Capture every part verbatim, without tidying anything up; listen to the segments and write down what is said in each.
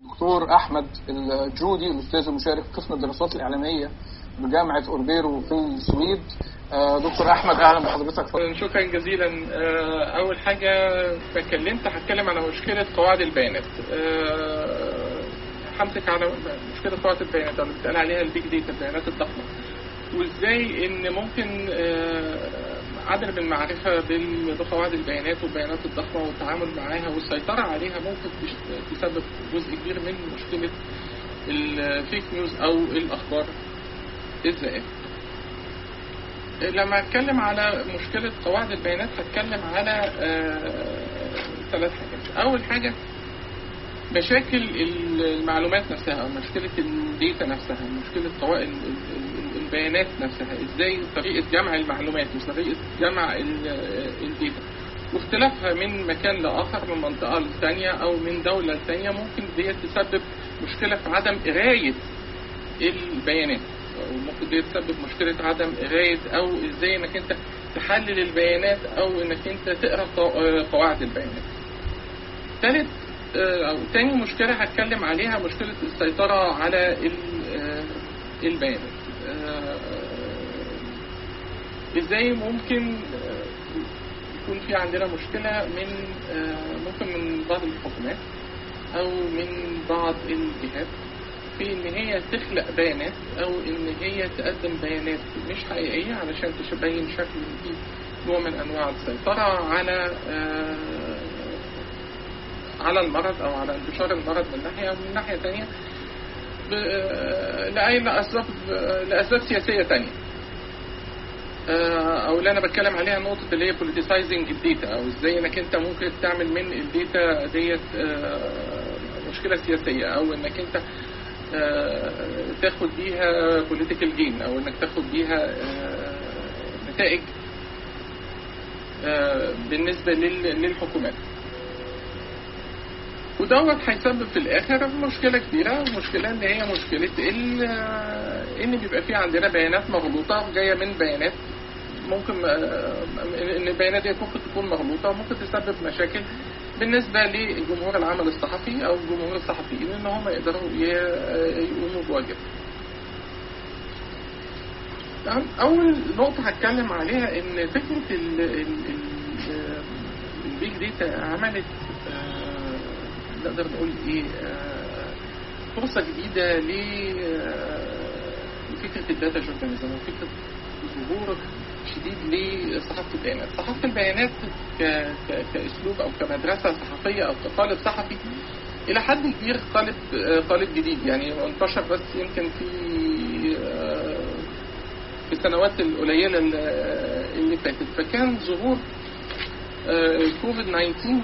دكتور أحمد الجودي، الأستاذ المشارك في قسم الدراسات الإعلامية بجامعة أوربيرو في السويد. دكتور أحمد أهلا بحضرتك. شكرا جزيلا. أول حاجة اتكلمت هتكلم على مشكلة قواعد البيانات. همسك على مشكلة قواعد البيانات اللي بيتقال عليها البيج داتا، البيانات الضخمة، وازاي ان ممكن عدم المعرفة بقواعد البيانات والبيانات الضخمة والتعامل معاها والسيطرة عليها ممكن تسبب جزء كبير من مشكلة الفيك نيوز او الاخبار الزائفة. لما اتكلم على مشكلة قواعد البيانات هتكلم على ثلاث حاجات. اول حاجة مشاكل المعلومات نفسها او مشكلة الداتا نفسها، مشكلة قواعد البيانات نفسها، ازاي طريقة جمع المعلومات وطريقة جمع الداتا واختلافها من مكان لآخر، من منطقة لثانية او من دولة لثانية. ممكن دي تسبب مشكلة في عدم قراية البيانات، او ممكن دي تسبب مشكلة عدم قراية او ازاي انك انت تحلل البيانات او انك انت تقرأ قواعد البيانات. ثالث أو تاني مشكلة هتكلم عليها مشكلة السيطرة على البيانات. ازاي ممكن يكون في عندنا مشكلة من ممكن من بعض الحكومات او من بعض الجهات في ان هي تخلق بيانات او ان هي تقدم بيانات مش حقيقية علشان تبين شكل في نوع من انواع السيطرة على على المرض او على انتشار المرض من ناحية، ومن ناحية تانية لأي أسباب لأسباب سياسية تانية، او اللي انا بتكلم عليها نقطة اللي هي politicizing الداتا، او ازاي انك انت ممكن تعمل من الداتا ديت مشكلة سياسية، او انك انت تاخد بيها political gain، او انك تاخد بيها نتائج بالنسبة للحكومات. ودوت هيسبب في الاخر مشكله كبيره، مشكله ان هي مشكله ان بيبقى في عندنا بيانات مغلوطه جايه من بيانات ممكن ان البيانات دي ممكن تكون مغلوطه وممكن تسبب مشاكل بالنسبه للجمهور العمل الصحفي او جمهور الصحفيين ان هم يقدروا يقوموا بواجبهم. اول نقطه هتكلم عليها ان فكره البيج داتا عملت نقدر نقول ايه فرصة جديدة لفكرة الداتا جورناليزم وفكرة ظهور شديد لصحافة البيانات. صحافة البيانات كأسلوب او كمدرسة صحفية او كقالب صحفي الى حد كبير قالب قالب جديد، يعني انتشر بس يمكن في في السنوات القليلة اللي فاتت. فكان ظهور كوفيد تسعة عشر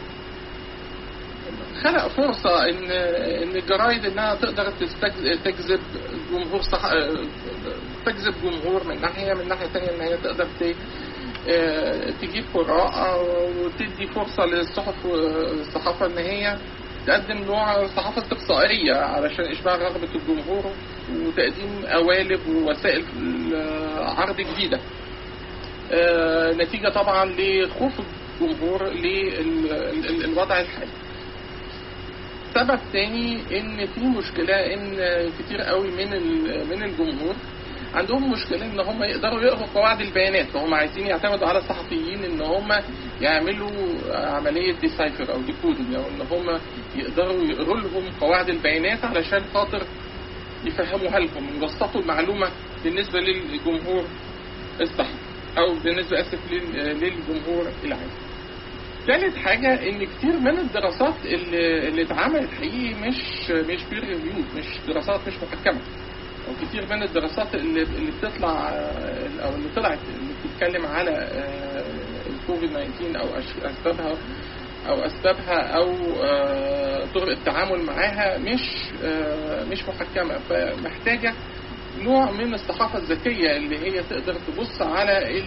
خلق فرصة ان ان الجرايد انها تقدر تجذب جمهور صح... تجذب جمهور من ناحية، من ناحية تانية ان هي تقدر تجيب قراء وتدي فرصة للصحف والصحافة ان هي تقدم نوع صحافة استقصائية علشان اشباع رغبة الجمهور وتقديم قوالب ووسائل عرض جديدة، نتيجة طبعا لخوف الجمهور للوضع الحالي. سبب تاني ان في مشكلة ان كتير قوي من من الجمهور عندهم مشكلة ان هم يقدروا يقروا قواعد البيانات، فهم عايزين يعتمدوا على الصحفيين ان هم يعملوا عملية ديسايفر او ديكودنج، او ان هم يقدروا يقروا لهم قواعد البيانات علشان خاطر يفهموها لهم، يبسطوا المعلومة بالنسبة للجمهور الصحفي او بالنسبة اسف للجمهور العام. ثالث حاجة ان كتير من الدراسات اللي, اللي اتعملت حقيقي مش مش بير ريفيود، مش دراسات مش محكمة، او كتير من الدراسات اللي, اللي بتطلع او اللي طلعت اللي بتتكلم على الكوفيد تسعة عشر او اسبابها او اسبابها او طرق التعامل معاها مش مش محكمة، فمحتاجة نوع من الصحافة الذكية اللي هي تقدر تبص على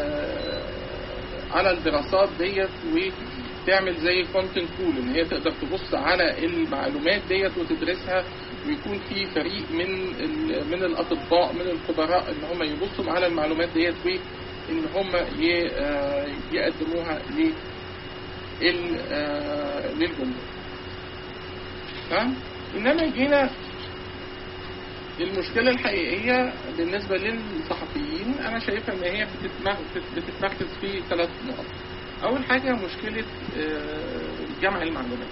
على الدراسات ديت وتعمل زي كونتنت بول، ان هي تقدر تبص على المعلومات ديت وتدرسها، ويكون في فريق من من الاطباء من الخبراء ان هم يبصوا على المعلومات ديت وان هم يقدموها للجمهور. تمام. انما جينا المشكله الحقيقيه بالنسبه للصحفيين انا شايفها ان هي بتتمركز في ثلاث نقط. اول حاجه مشكله جمع المعلومات.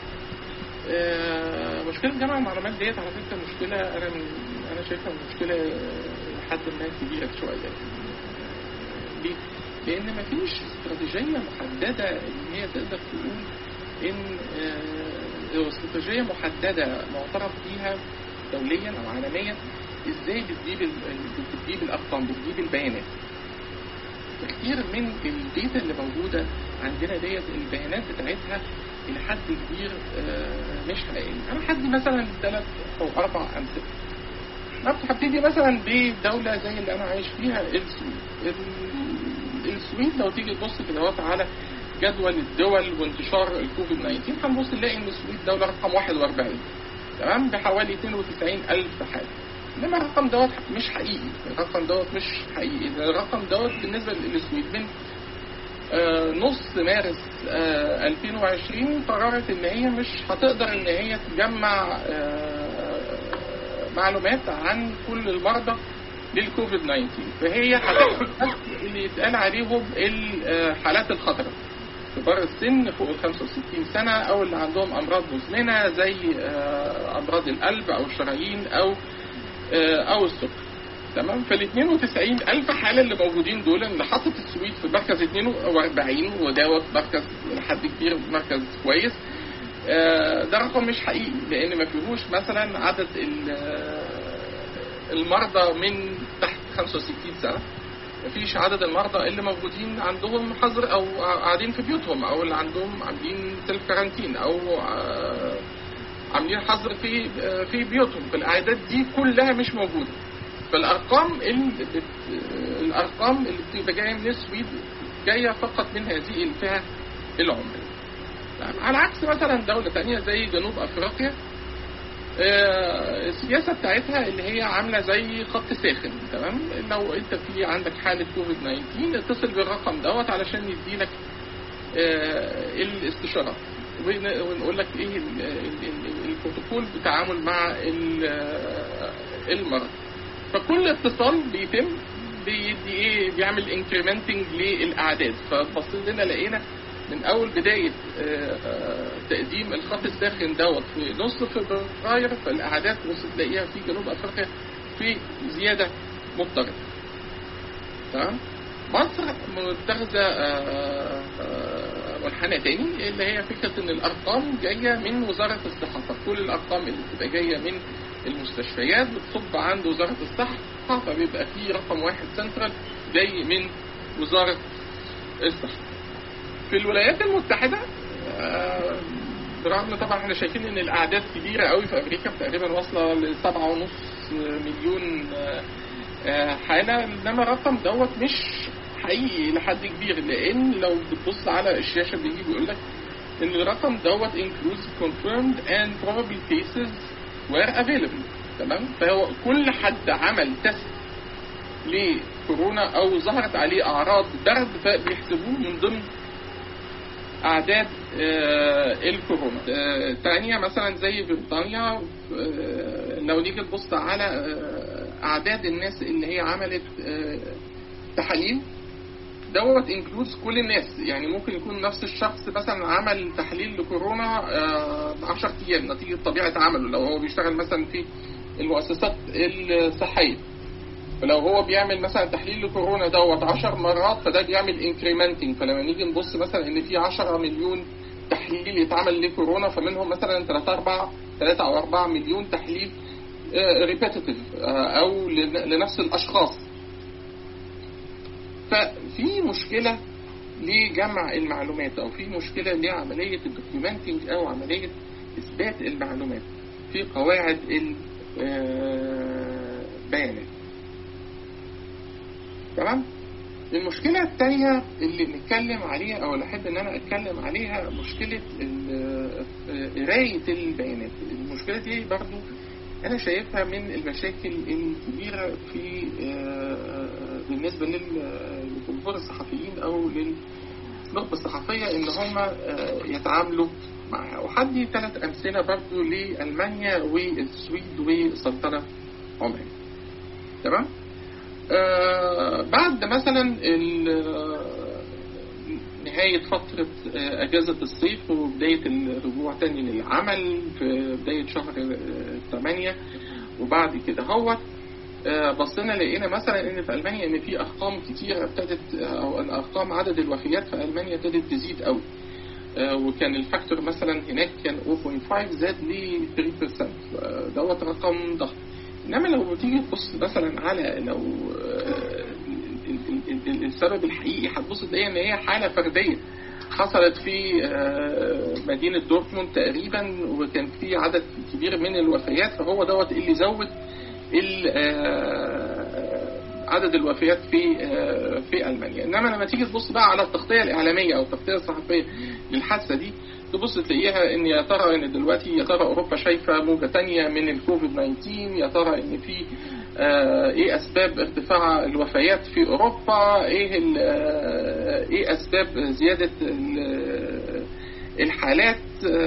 مشكله جمع المعلومات ديت على فكره مشكله انا انا شايفها مشكله لحد ما كبيره شويه. ليه؟ لان مفيش استراتيجيه محدده ان هي تقدر تقول ان استراتيجيه محدده معترف بيها دوليا او عالميا ازاي بتجيب بتجيب الارقام، بتجيب البيانات. كتير من الداتا اللي موجوده عندنا ديت البيانات بتاعتها الى حد كبير مش حقيقيه. انا هدي مثلا ثلاث او اربع امثله. هبتدي مثلا بدوله زي اللي انا عايش فيها السويد. السويد لو تيجي تبص كده على جدول الدول وانتشار الكوفيد تسعة عشر هنبص نلاقي ان السويد دوله رقم واحد وأربعين تمام بحوالي اثنين وتسعين ألف حالة. انما الرقم دوت مش حقيقي، الرقم دوت مش حقيقي. الرقم دوت بالنسبه للسويد من آه نص مارس آه ألفين وعشرين قررت ان هي مش هتقدر ان هي تجمع آه معلومات عن كل المرضى للكوفيد تسعة عشر، فهي هتاخد اللي يتقال عليهم الحالات الخطره، كبار السن فوق ال خمسة وستين سنة او اللي عندهم امراض مزمنه زي امراض القلب او الشرايين او او السكر. تمام. فال اثنين وتسعين ألف حاله اللي موجودين دول اللي حطت السويد في مركز اثنين وأربعين ودوت مركز لحد كبير مركز كويس. ده رقم مش حقيقي لان ما فيهوش مثلا عدد المرضى من تحت خمسة وستين سنة، مفيش عدد المرضى اللي موجودين عندهم حظر او قاعدين في بيوتهم او اللي عندهم عاملين سيلف كارانتين او عاملين حظر في في بيوتهم. فالاعداد دي كلها مش موجوده. فالارقام اللي الارقام اللي بتبقى جايه من السويد جايه فقط من هذه الفئه العمريه. على عكس مثلا دوله ثانيه زي جنوب افريقيا السياسه بتاعتها اللي هي عامله زي خط ساخن. تمام. لو انت في عندك حاله كوفيد تسعة عشر اتصل بالرقم دوت علشان يديلك الاستشارات ونقول لك ايه البروتوكول بالتعامل مع المرض. فكل اتصال بيتم بيدي ايه بيعمل انكريمنتنج للاعداد. فبصينا لقينا من اول بداية تقديم الخط الساخن دوت في نص فبراير فالاعداد وصلت تلاقيها في جنوب افريقيا في زيادة مضطردة. تمام. مصر متخذة منحنى تاني اللي هي فكرة ان الارقام جاية من وزارة الصحة. فكل الارقام اللي بتبقى جاية من المستشفيات بتصب عند وزارة الصحة فبيبقى في رقم واحد سنترال جاي من وزارة الصحة. في الولايات المتحدة برغم طبعا احنا شايفين ان الاعداد كبيرة قوي في امريكا تقريبا واصلة لسبعة ونص مليون حالة، انما الرقم دوت مش حقيقي لحد كبير لان لو بتبص على الشاشة بيجي بيقول لك ان الرقم دوت includes confirmed and probable cases were available. تمام. فهو كل حد عمل تست لكورونا او ظهرت عليه اعراض برد فبيحسبوه من ضمن اعداد آه الكورونا. آه تانية مثلا زي بريطانيا آه لو نيجي تبص على آه اعداد الناس اللي هي عملت آه تحاليل دوت انكلودز كل الناس. يعني ممكن يكون نفس الشخص مثلا عمل تحليل لكورونا آه عشر ايام نتيجة طبيعة عمله لو هو بيشتغل مثلا في المؤسسات الصحية. فلو هو بيعمل مثلا تحليل لكورونا دوت عشر مرات فده بيعمل انكريمنتنج. فلما نيجي نبص مثلا ان في عشرة مليون تحليل يتعمل لكورونا فمنهم مثلا ثلاثة او أربعة مليون تحليل ريبيتيتيف او لنفس الاشخاص. ففي مشكلة لجمع المعلومات او في مشكلة لعملية الدوكيومنتنج او عملية اثبات المعلومات في قواعد البيانات. تمام. المشكلة الثانية اللي بنتكلم عليها او اللي احب ان انا اتكلم عليها مشكلة قراية البيانات. المشكلة دي برضو انا شايفها من المشاكل الكبيرة في بالنسبة للجمهور الصحفيين او للنخبة الصحفية ان هم يتعاملوا معاها. وحدي ثلاث أمثلة برضو لألمانيا والسويد وسلطنة عمان. تمام. آه بعد مثلا نهاية فترة أجازة الصيف وبداية الرجوع تاني للعمل في بداية شهر ثمانية، وبعد كده هو بصينا لقينا مثلا ان في ألمانيا ان في ارقام كتيرة ابتدت، او ارقام عدد الوفيات في ألمانيا ابتدت تزيد قوي، وكان الفاكتور مثلا هناك كان صفر فاصلة خمسة زاد ل ثلاثة بالمية، دوت رقم ضخم. انما لو تيجي تبص مثلا على لو السبب الحقيقي هتبص تلاقي ان هي حالة فردية حصلت في مدينة دورتموند تقريبا، وكان في عدد كبير من الوفيات، فهو دوت اللي زود عدد الوفيات في في ألمانيا. إنما لما تيجي تبص بقى على التغطية الإعلامية أو التغطية الصحفية للحادثة دي، تبص تلاقيها إن يا ترى إن دلوقتي يا ترى أوروبا شايفة موجة تانية من الكوفيد تسعة عشر، يا ترى إن في إيه أسباب ارتفاع الوفيات في أوروبا، إيه إيه أسباب زيادة الحالات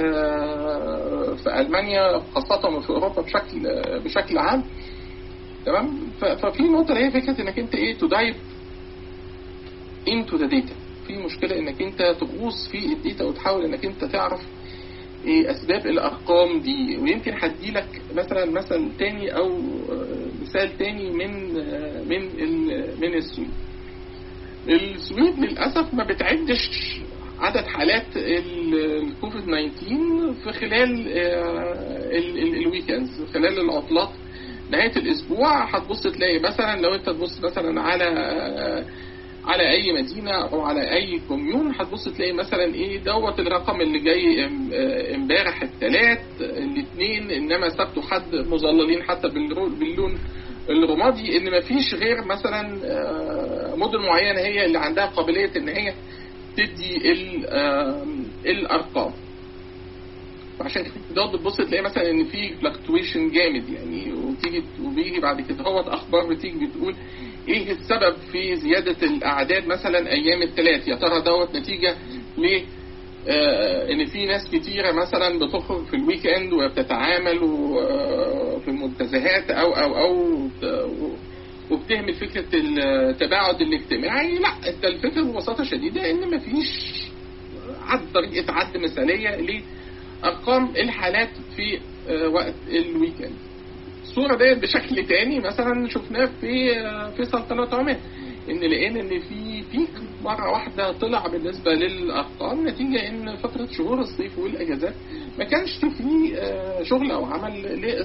في ألمانيا خاصة وفي أوروبا بشكل بشكل عام. تمام. ففي نقطة هي فكرة انك انت ايه تدايف into the data. في مشكلة انك انت تغوص في الداتا وتحاول انك انت تعرف ايه اسباب الارقام دي. ويمكن هديلك مثلا مثل تاني او مثال تاني من من من السويد. السويد للأسف ما بتعدش عدد حالات الكوفيد تسعة عشر في خلال الويكندز، خلال العطلات نهاية الأسبوع. هتبص تلاقي مثلا لو أنت تبص مثلا على على أي مدينة أو على أي كوميون، هتبص تلاقي مثلا إيه دوت الرقم اللي جاي امبارح الثلاث الاثنين، إنما سبت وحد مظللين حتى باللون الرمادي، إن مفيش غير مثلا مدن معينة هي اللي عندها قابلية إن هي تدي الأرقام. وعشان كده بتبص تلاقي مثلا ان في فلكتويشن جامد يعني، وتيجي وبيجي بعد كده هو اخبار بتيجي بتقول ايه السبب في زياده الاعداد مثلا ايام الثلاث. يا ترى دوت نتيجه ل آه ان في ناس كتيره مثلا بتخرج في الويك اند وبتتعامل في المنتزهات او او او وبتهمل فكره التباعد الاجتماعي. لا، انت الفكره ببساطه شديده ان مفيش عد طريقه عد مثاليه ل أرقام الحالات في وقت الويكند. الصورة دي بشكل تاني مثلا شفناه في في سلطنة عمان، إن لقينا إن في بيك مرة واحدة طلع بالنسبة للأرقام نتيجة إن فترة شهور الصيف والأجازات ما كانش في شغل أو عمل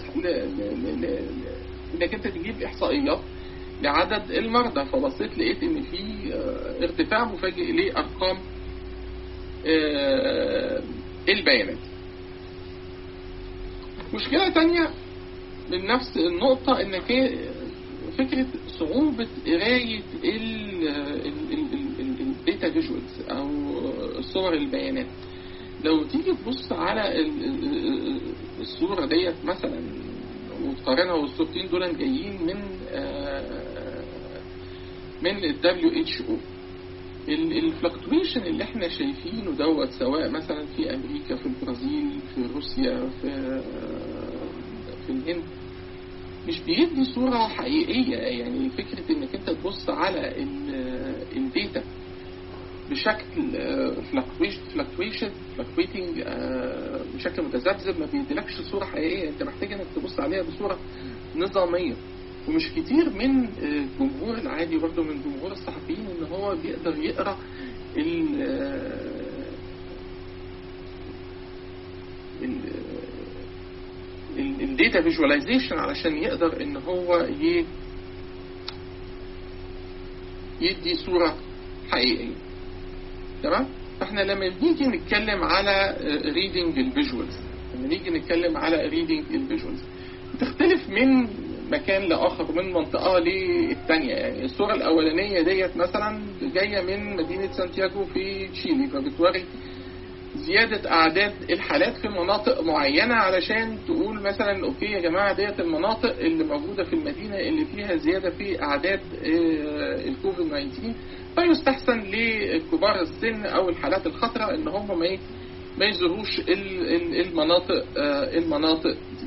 إنك أنت تجيب إحصائيات لعدد المرضى. فبصيت لقيت إن في ارتفاع مفاجئ لأرقام البيانات. مشكلة تانية من نفس النقطة انك فكرة صعوبة قراية الداتا فيجوالز او صور البيانات. لو تيجي تبص على الصورة ديت مثلا وتقارنها، والصورتين دول جايين من من ال دبليو اتش او. الفلكتويشن اللي احنا شايفينه دوت سواء مثلا في امريكا، في البرازيل، في روسيا، في في الهند، مش بيدي صورة حقيقية. يعني فكرة انك انت تبص على الداتا بشكل فلكتويشن فلكتويتنج بشكل متذبذب، ما بيديلكش صورة حقيقية. انت محتاج انك تبص عليها بصورة نظامية. ومش كتير من الجمهور العادي برضه من جمهور الصحفيين ان هو بيقدر يقرأ الداتا فيجواليزيشن علشان يقدر ان هو يدي صورة حقيقية. تمام. فاحنا لما نيجي نتكلم على ريدنج الفيجوالز، لما نيجي نتكلم على ريدنج الفيجوالز تختلف من مكان لآخر، من منطقة للتانية. يعني الصورة الأولانية ديت مثلا جاية من مدينة سانتياغو في تشيلي، فبتوري زيادة أعداد الحالات في مناطق معينة علشان تقول مثلا أوكي يا جماعة ديت المناطق اللي موجودة في المدينة اللي فيها زيادة في أعداد الكوفيد تسعة عشر، فيستحسن لكبار السن أو الحالات الخطرة إن هم ما ما يزوروش المناطق المناطق دي.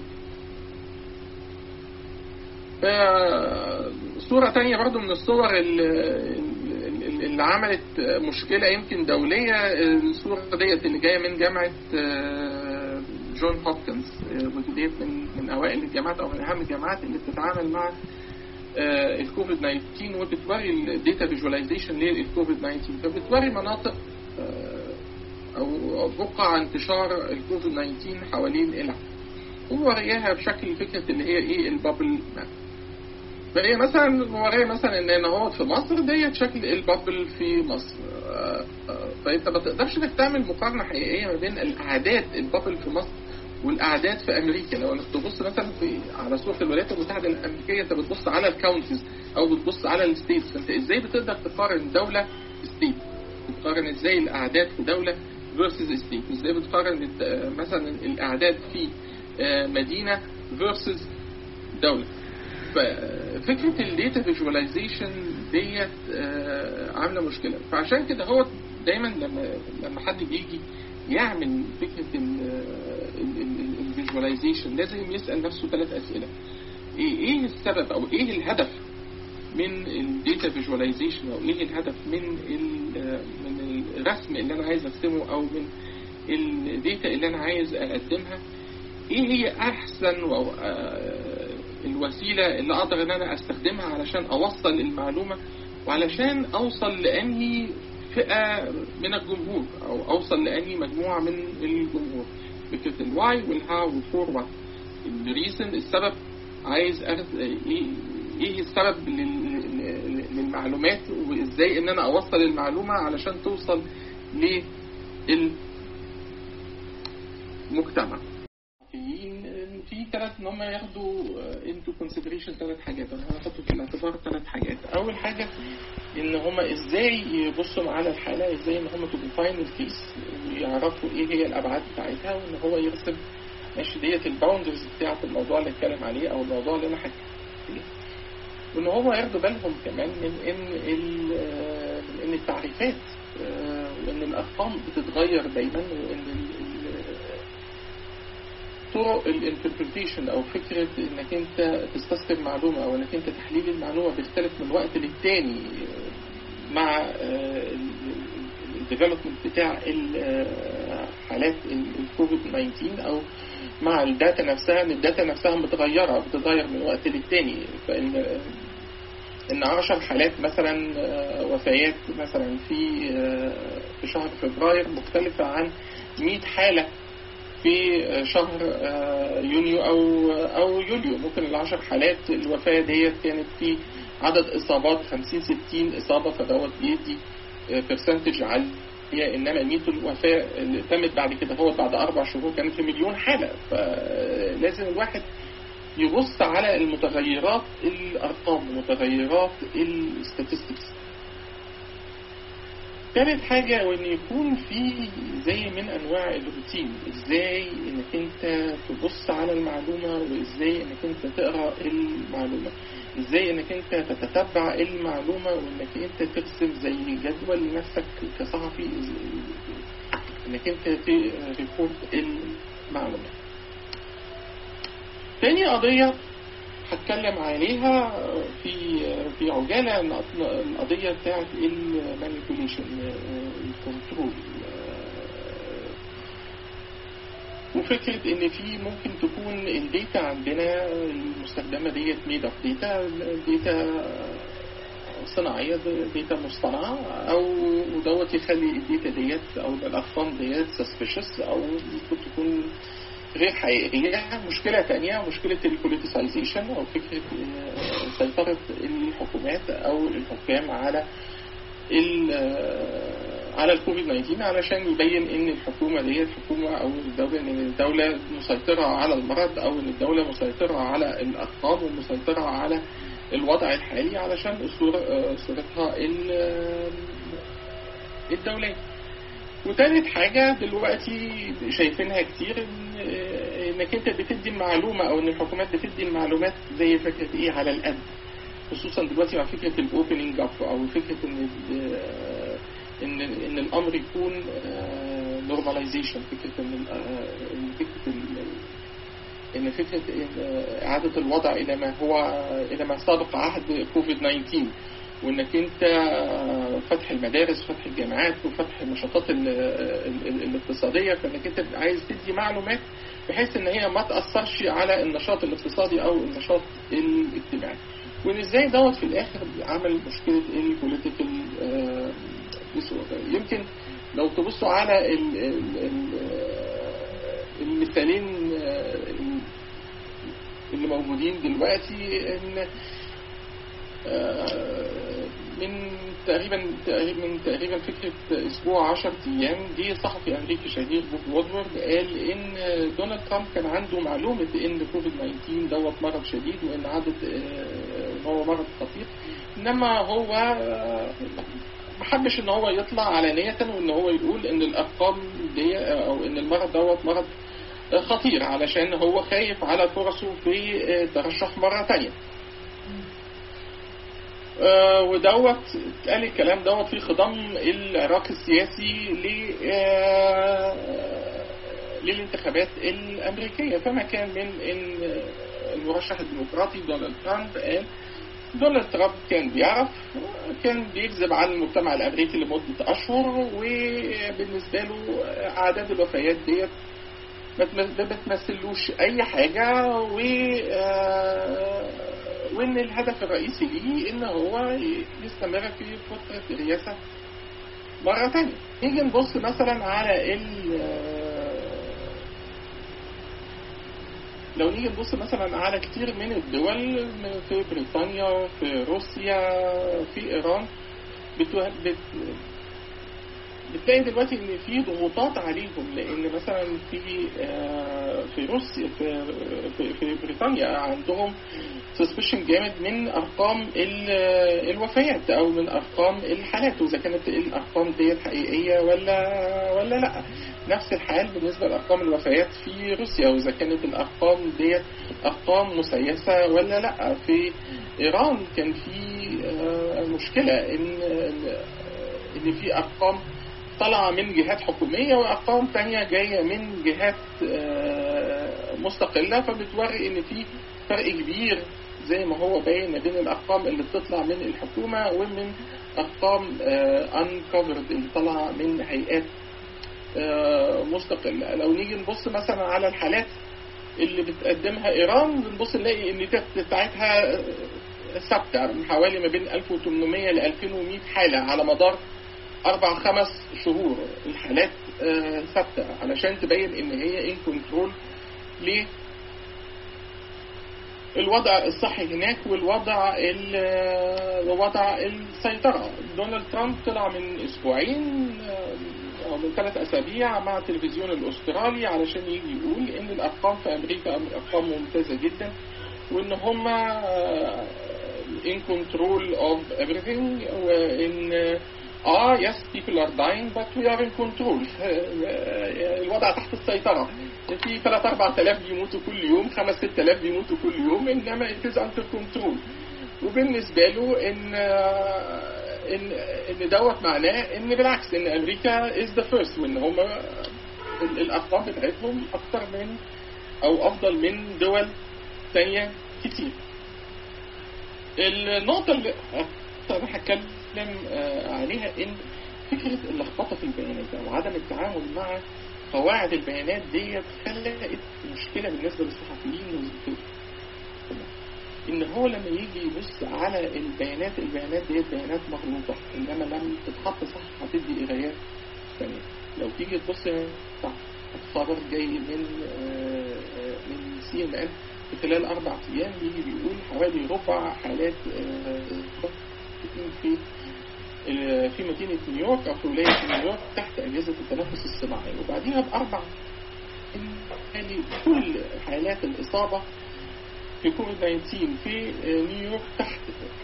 صورة تانية برضو من الصور اللي عملت مشكلة يمكن دولية، الصورة ديت اللي جاية من جامعة جون هوبكنز، وديت من من أوائل الجامعات أو من أهم الجامعات اللي بتتعامل مع الكوفيد تسعة عشر، وبتوري الداتا فيجواليزيشن للكوفيد تسعة عشر، فبتوري مناطق أو بقع انتشار الكوفيد تسعة عشر حوالين العالم، ووريها بشكل فكرة اللي هي إيه البابل ماب. فهي مثلا موريه مثلا ان هو في مصر ديت شكل البابل في مصر، فانت ما تقدرش انك تعمل مقارنه حقيقيه ما بين الاعداد البابل في مصر والاعداد في امريكا. لو انك تبص مثلا في على صوره الولايات المتحده الامريكيه انت بتبص على الكاونتيز او بتبص على الستيتس، فانت ازاي بتقدر تقارن دوله ستيت؟ بتقارن ازاي الاعداد في دوله فيرسز ستيت؟ ازاي بتقارن مثلا الاعداد في مدينه فيرسز دوله؟ ففكرة الداتا فيجواليزيشن ديت عاملة مشكلة. فعشان كده هو دايما لما لما حد بيجي يعمل فكرة الفيجواليزيشن لازم يسأل نفسه ثلاث أسئلة: ايه السبب او ايه الهدف من الداتا فيجواليزيشن، او ايه الهدف من من الرسم اللي انا عايز ارسمه او من الداتا اللي انا عايز اقدمها، ايه هي احسن و الوسيلة اللي أقدر أن أنا أستخدمها علشان أوصل المعلومة وعلشان أوصل لأني فئة من الجمهور أو أوصل لأني مجموعة من الجمهور. فكرة الواي والهاو والفور وات، الريزن السبب، عايز أخذ إيه, إيه السبب للمعلومات وإزاي أن أنا أوصل المعلومة علشان توصل للمجتمع. في ثلاث ان هم ياخدوا into consideration ثلاث حاجات، انا هاخد في الاعتبار ثلاث حاجات. اول حاجه ان هم ازاي يبصوا على الحاله، ازاي ان هم to define الكيس ويعرفوا ايه هي الابعاد بتاعتها، وان هو يرسم ماشي ديت الباوندرز بتاعه الموضوع اللي اتكلم عليه او الموضوع اللي انا حكيت عليه، وان هم ياخدوا بالهم كمان من ان من ان التعريفات وان الارقام بتتغير دايما، وان طرق الانتربريتيشن او فكرة انك انت تستذكر معلومة او انك انت تحليل المعلومة بيختلف من وقت للتاني مع الديفلوبمنت بتاع حالات الكوفيد تسعة عشر او مع الداتا نفسها، ان الداتا نفسها متغيرة بتتغير من وقت للتاني. فإن ان عشر حالات مثلا وفيات مثلا في في شهر فبراير مختلفة عن مئة حالة في شهر يونيو أو أو يوليو. ممكن العشر حالات الوفاة ديت كانت في عدد إصابات خمسين ستين إصابة، فدوت بيدي برسنتج عالية، إنما مئة الوفاة اللي تمت بعد كده هو بعد أربع شهور كانت في مليون حالة. فلازم الواحد يبص على المتغيرات الأرقام ومتغيرات الستاتستكس. ثالث حاجة وان يكون في زي من انواع الروتين، ازاي انك انت تبص على المعلومة وازاي انك انت تقرأ المعلومة، ازاي انك انت تتتبع المعلومة وانك انت ترسم زي جدول لنفسك كصحفي انك انت تريبورت المعلومة. تاني قضية هتكلم عليها في في عجالة القضية بتاعت المانيبيوليشن الكنترول، وفكرة ان في ممكن تكون الداتا عندنا المستخدمة ديت ميد اب داتا، داتا صناعية، داتا مصطنعة، او دوت يخلي الداتا ديت او الارقام ديت suspicious او ممكن تكون غير حقيقية. مشكلة تانية مشكلة البوليتيسايزيشن أو فكرة سيطرة الحكومات أو الحكام على على الكوفيد تسعة عشر علشان يبين إن الحكومة دي حكومة أو الدولة إن الدولة مسيطرة على المرض أو إن الدولة مسيطرة على الأرقام ومسيطرة على الوضع الحالي علشان صورتها الدولية. وثالث حاجة دلوقتي شايفينها كتير إن انك انت بتدي المعلومة او ان الحكومات بتدي المعلومات زي فكرة ايه على القد، خصوصا دلوقتي مع فكرة الاوبننج اب او فكرة ان ان ان الامر يكون النورماليزيشن، فكره ان فكره ان فكره اعاده الوضع الى ما هو الى ما سبق عهد كوفيد تسعة عشر، وانك انت فتح المدارس وفتح الجامعات وفتح النشاطات الاقتصاديه، فانك انت عايز تدي معلومات بحيث ان هي ما تاثرش على النشاط الاقتصادي او النشاط الاجتماعي. وان ازاي دوت في الاخر عمل مشكله البوليتيكال ديسوردر. يمكن لو تبصوا على ال ال المثالين اللي موجودين دلوقتي، ان من تقريبا من تقريبا فكره اسبوع عشرة ايام جه صحفي امريكي شهير بوب وودورد قال ان دونالد ترامب كان عنده معلومه ان كوفيد تسعة عشر دوت مرض شديد وان عدد ان هو مرض خطير، انما هو ما حبش ان هو يطلع علانيه وان هو يقول ان الارقام دي او ان المرض دوت مرض خطير، علشان هو خايف على فرصه في ترشح مره ثانيه. آه ودوت قال الكلام دوت في خضم العراق السياسي ل آه للانتخابات الامريكيه. فما كان من ان المرشح الديمقراطي دونالد ترامب قال دونالد ترامب كان بيعرف، كان بيكذب على المجتمع الامريكي لمده اشهر، وبالنسبه له اعداد الوفيات ديت ما بتمثلوش اي حاجه، و آه وان الهدف الرئيسي ليه ان هو يستمر في فترة الرئاسة مرة تانية. نيجي نبص مثلا على ال لو نيجي نبص مثلا على كتير من الدول في بريطانيا، في روسيا، في ايران، بتوه... بت... بتلاقي دلوقتي ان في ضغوطات عليهم، لان مثلا في في روسيا في في, في بريطانيا عندهم سسبشن جامد من ارقام الوفيات او من ارقام الحالات، واذا كانت الارقام ديت حقيقيه ولا ولا لا. نفس الحال بالنسبه لارقام الوفيات في روسيا، واذا كانت الارقام ديت ارقام مسيسه ولا لا. في ايران كان في مشكله ان ان في ارقام طالعه من جهات حكوميه وارقام ثانيه جايه من جهات مستقله، فبتوري ان في فرق كبير زي ما هو باين بين الارقام اللي بتطلع من الحكومه ومن ارقام uncovered اللي طالعه من هيئات مستقله. لو نيجي نبص مثلا على الحالات اللي بتقدمها ايران، بنبص نلاقي ان بتاعتها ثابته من حوالي ما بين ألف وثمانمائة ل ألفين ومائة حاله على مدار أربع خمس شهور. الحالات ثابتة آه علشان تبين إن هي إن كنترول للوضع الصحي هناك والوضع الوضع السيطرة. دونالد ترامب طلع من أسبوعين أو من ثلاث أسابيع مع التلفزيون الأسترالي علشان يجي يقول إن الأرقام في أمريكا أرقام ممتازة جدا، وإن هما in control of everything، وإن اه yes people are dying but we are in control. الوضع تحت السيطرة. في ثلاثة أربعة آلاف بيموتوا كل يوم، خمسة ستة آلاف بيموتوا كل يوم، إنما it is under control. وبالنسبة له إن إن إن دوت معناه إن بالعكس إن أمريكا is the first، وإن هم الأرقام بتاعتهم أكتر من أو أفضل من دول ثانية كتير. النقطة اللي أنا هتكلم عليها ان فكرة اللخبطة في البيانات او عدم التعامل مع قواعد البيانات ديت خلقت مشكلة بالنسبة للصحفيين، ان هو لما يجي يبص على البيانات البيانات ديت بيانات مغلوطة، انما لم تتحط صح هتدي قرايات ثانية. لو تيجي تبص خبر جاي من من سي ان ان في خلال اربع ايام بيجي بيقول حوالي ربع حالات في في مدينة نيويورك أو في ولاية نيويورك تحت أجهزة التنفس الصناعي، وبعديها بأربع يعني كل حالات الإصابة في كوفيد تسعة عشر في نيويورك تحت.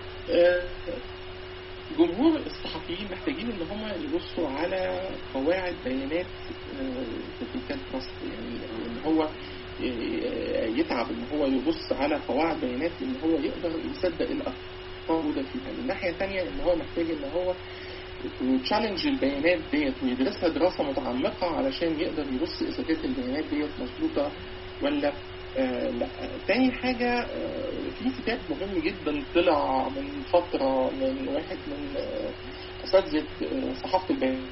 جمهور الصحفيين محتاجين إن هم يبصوا على قواعد بيانات تكنيكال تراست، يعني إن هو يتعب إن هو يبص على قواعد بيانات إن هو يقدر يصدق الأخبار موجودة فيها. من ناحية تانية إن هو محتاج إن هو وتشالنج البيانات ديت ويدرسها دراسة متعمقة علشان يقدر يبص إذا كانت البيانات ديت مظبوطة ولا آه لا. تاني حاجة آه في كتاب مهم جدا طلع من فترة من واحد من آه أساتذة آه صحافة البيانات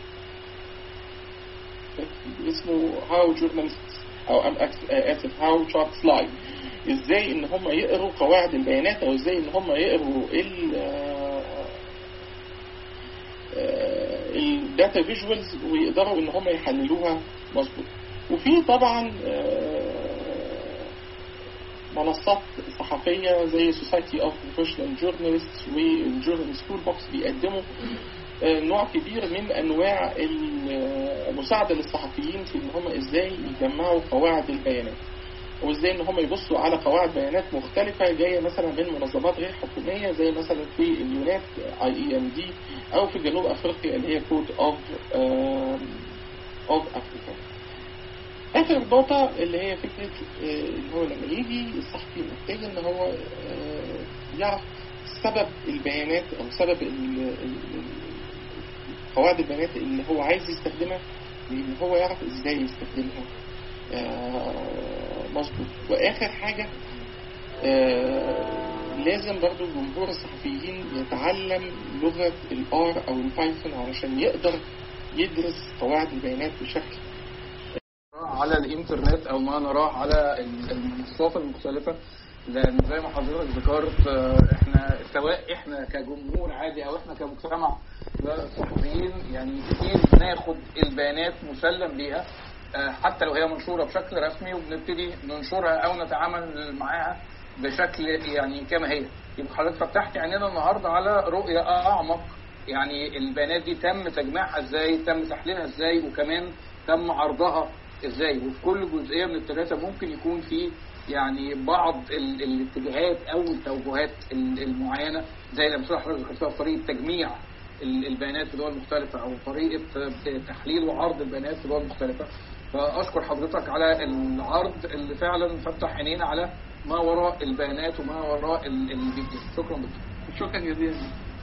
اسمه How Journalists أو أم آسف How Charts Lie. إزاي إن هم يقروا قواعد البيانات أو إزاي إن هم يقروا ال الداتا فيجوالز ويقدروا إن هم يحللوها مظبوط. وفي طبعا منصات صحفية زي Society of Professional Journalists والجورنال سكول بوكس بيقدموا نوع كبير من أنواع المساعدة للصحفيين في إن هم إزاي يجمعوا قواعد البيانات وإزاي إن هم يبصوا على قواعد بيانات مختلفة جاية مثلا من منظمات غير حكومية زي مثلا في اليونات آي إي إم دي أو في جنوب أفريقيا اللي هي كود أوف أوف أفريقيا. آخر نقطة اللي هي فكرة اللي هو لما يجي الصحفي محتاج إن هو يعرف سبب البيانات أو سبب قواعد البيانات اللي هو عايز يستخدمها لأن هو يعرف إزاي يستخدمها مظبوط. وآخر حاجة لازم برضو جمهور الصحفيين يتعلم لغة الآر أو البايثون علشان يقدر يدرس قواعد البيانات بشكل على الإنترنت أو ما نراه على المنصات المختلفة. لأن زي ما حضرتك ذكرت إحنا سواء إحنا كجمهور عادي أو إحنا كمجتمع صحفيين يعني كتير بناخد البيانات مسلم بيها حتى لو هي منشورة بشكل رسمي وبنبتدي ننشرها أو نتعامل معاها بشكل يعني كما هي. يبقى حضرتك فتحت عينينا النهاردة على رؤية أعمق، يعني البيانات دي تم تجميعها إزاي، تم تحليلها إزاي، وكمان تم عرضها إزاي. وفي كل جزئية من الثلاثة ممكن يكون في يعني بعض ال- الاتجاهات أو التوجهات المعينة زي الأمثلة حضرتك ذكرتها في طريقة تجميع البيانات في دول مختلفة أو طريقة تحليل وعرض البيانات في دول مختلفة. فأشكر حضرتك على العرض اللي فعلا فتح عينينا على ما وراء البيانات وما وراء الفيديو. شكرا دكتور. شكرا جزيلا.